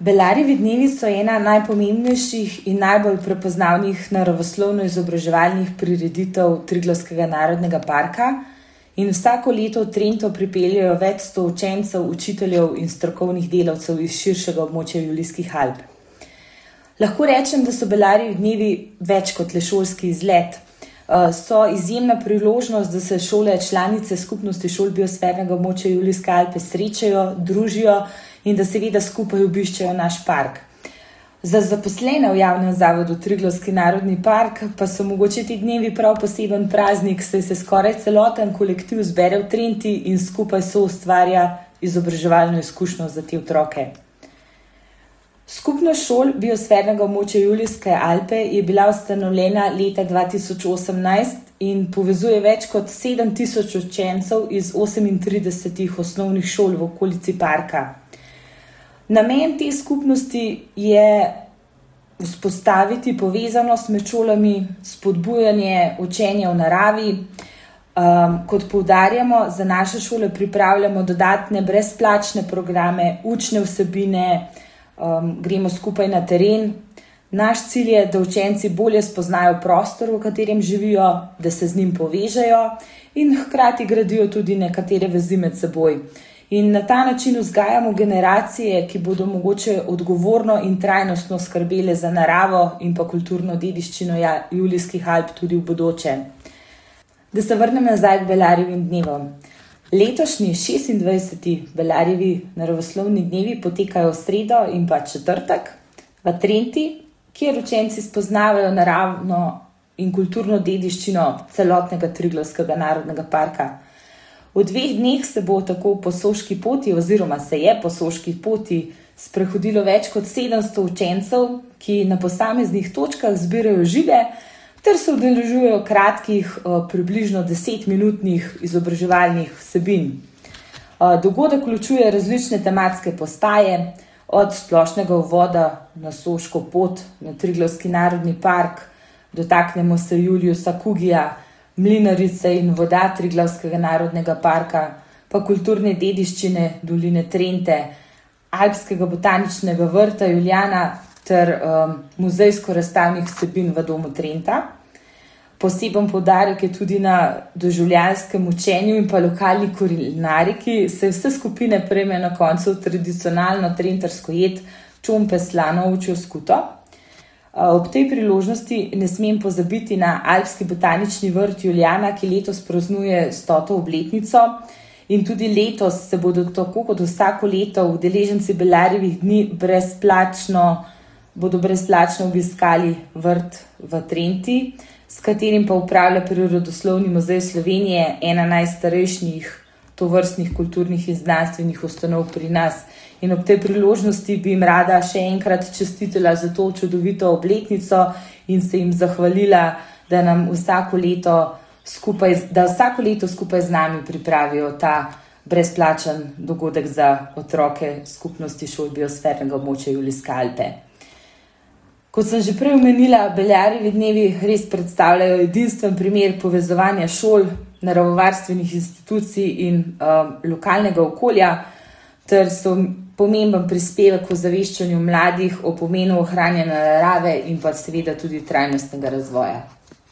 Belarjevi dnevi so ena najpomembnejših in najbolj prepoznavnih naravoslovno-izobraževalnih prireditev Triglavskega narodnega parka in vsako leto v Trento pripeljejo več 100 učencev, učiteljev in strokovnih delavcev iz širšega območja Julijskih Alp. Lahko rečem, da so Belarjevi dnevi več kot le šolski izlet. So izjemna priložnost, da se šole članice skupnosti šol biosfernega območja Julijske Alpe srečajo, družijo in da seveda skupaj obiščejo naš park. Za zaposlene v javnem zavodu Triglavski narodni park pa so mogoče ti dnevi prav poseben praznik, saj se skoraj celoten kolektiv zbere v Trenti in skupaj soustvarja izobraževalno izkušnjo za te otroke. Skupnost šol biosfernega območja Julijske Alpe je bila ustanovljena leta 2018 in povezuje več kot 7000 učencev iz 38 osnovnih šol v okolici parka. Namen te skupnosti je vzpostaviti povezanost med šolami, spodbujanje učenja v naravi. Kot poudarjamo, za naše šole pripravljamo dodatne brezplačne programe, učne vsebine, gremo skupaj na teren. Naš cilj je, da učenci bolje spoznajo prostor, v katerem živijo, da se z njim povežejo in hkrati gradijo tudi nekatere vezi med seboj. In na ta način vzgajamo generacije, ki bodo mogoče odgovorno in trajnostno skrbele za naravo in pa kulturno dediščino Julijskih Alp tudi v bodoče. Da se vrnem nazaj k Belarjevim dnevom. Letošnji 26. Belarjevi naravoslovni dnevi potekajo v sredo in pa četrtek v Trenti, kjer učenci spoznavajo naravno in kulturno dediščino celotnega Triglavskega narodnega parka. V 2 dneh se bo tako po Soški poti oziroma se je po Soški poti sprehodilo več kot 700 učencev, ki na posameznih točkah zbirajo žige ter se udeležujejo kratkih, približno 10-minutnih izobraževalnih vsebin. Dogodek vključuje različne tematske postaje, od splošnega uvoda na Soško pot, na Triglavski narodni park, dotaknemo se Juliusa Kugija, mlinarice in voda Triglavskega narodnega parka, pa kulturne dediščine doline Trente, alpskega botaničnega vrta Julijana ter muzejsko-razstavnih vsebin v domu Trenta. Poseben poudarek je tudi na doživljajskem učenju in pa lokalni kulinariki, saj vse skupine prejmejo na koncu tradicionalno trentarsko jed čompe s slano ovčjo skuto. Ob tej priložnosti ne smem pozabiti na alpski botanični vrt Julijana, ki letos praznuje 100. obletnico in tudi letos se bodo tako kot vsako leto udeleženci Belarjevih dni brezplačno obiskali vrt v Trenti, s katerim pa upravlja Prirodoslovni muzej Slovenije, ena najstarejših tovrstnih kulturnih in znanstvenih ustanov pri nas. In ob tej priložnosti bi jim rada še enkrat čestitala za to čudovito obletnico in se jim zahvalila, da vsako leto skupaj z nami pripravijo ta brezplačen dogodek za otroke skupnosti šol biosfernega območja Julijske Alpe. Kot sem že prej omenila, Belarjevi dnevi res predstavljajo edinstven primer povezovanja šol, naravovarstvenih institucij in lokalnega okolja, ter so pomemben prispevek v ozaveščanju mladih o pomenu ohranjanja narave in pa seveda tudi trajnostnega razvoja.